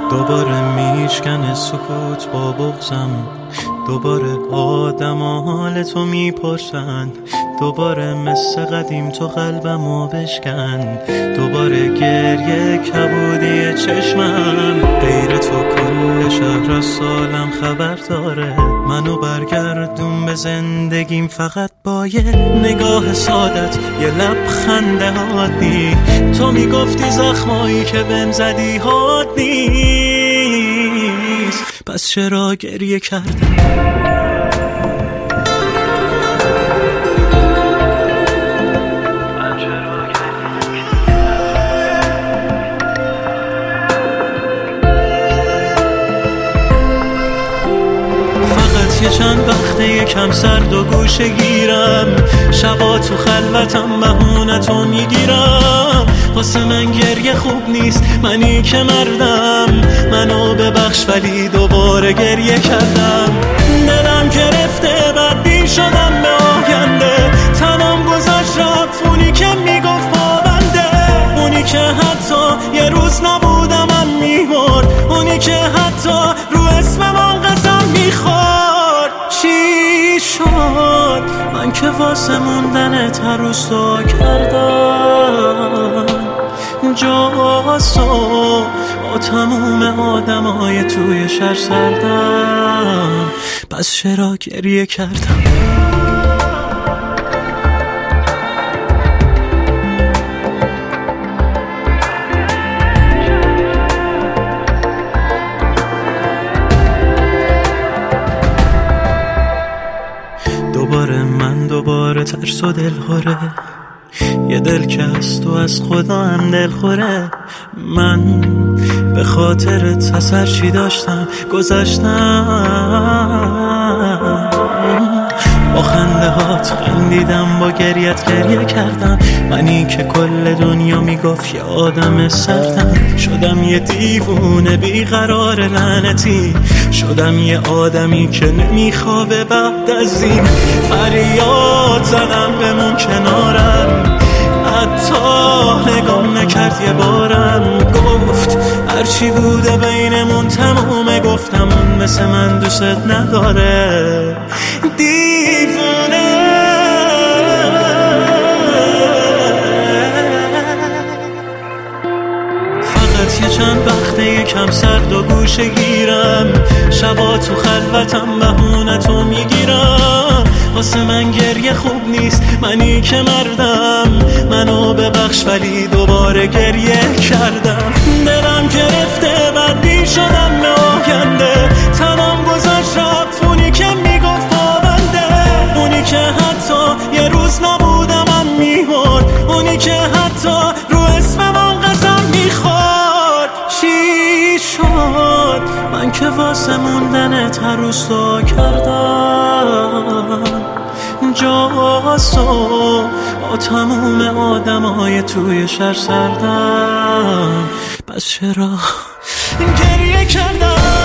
دوباره میشکنه سکوت با بغضم، دوباره آدم حال تو میپرسن، دوباره مثل قدیم تو قلبمو بشکن، دوباره گریه کبودی چشمم، غیر تو کل شهر از سالم خبر داره، منو برگردون به زندگیم فقط با یه نگاه سادت، یه لبخند عادی. تو میگفتی زخمایی که بهم زدی حاد نیست، پس چرا گریه کردم؟ یه چند وقته یکم سرد و گوشه گیرم، شبا تو خلوتم بهونتو میگیرم، واسه من گریه خوب نیست، منی که مردم، منو ببخش ولی دوباره گریه کردم. دلم گرفته بدبین شدم به آینده، تنم گذاشت رفت اونی که میگفت پابنده، اونی که حتی یه روز نبودم من میمرد، اونی که حتی رو اسمم قسم میخورد. چی شد من که واسه موندنت هر روز دعا کردم، جاسو با تموم آدمای توی شهر سردم، پس چرا گریه کردم؟ دوباره ترس و دلخوره، یه دل که از تو از خدا هم دلخوره، من به خاطرت اثر چی داشتم گذاشتم، با خنده هات خندیدم، با گریت گریه کردم، منی که کل دنیا میگفت یه آدم سردم، شدم یه دیوونه بیقرار لعنتی، شدم یه آدمی که نمیخوابه بعد از این، فریاد زدم بمون کنارم، حتی نگام نکرد یه بارم، گفت هرچی بوده بینمون تمومه، گفتم اون مثل من دوست نداره، دیوونه. فقط یه چند وقته یکم سرد و گوشه گیرم، شبا تو خلوتم بهونتو میگیرم، واسه من گریه خوب نیست، منی که مردم، منو ببخش ولی دوباره گریه کردم. دلم گرفته بدبین شدم به آینده، تنم گذاشت رفت اونی که میگفت پابنده، اونی که حتی یه روز نبودم من میمرد، اونی که حتی رو اسمم قسم میخورد. چی شد من که واسه موندنت هر روز دعا کردم، جاسو با تموم آدمای توی شهر سردم، پس چرا گریه کردم؟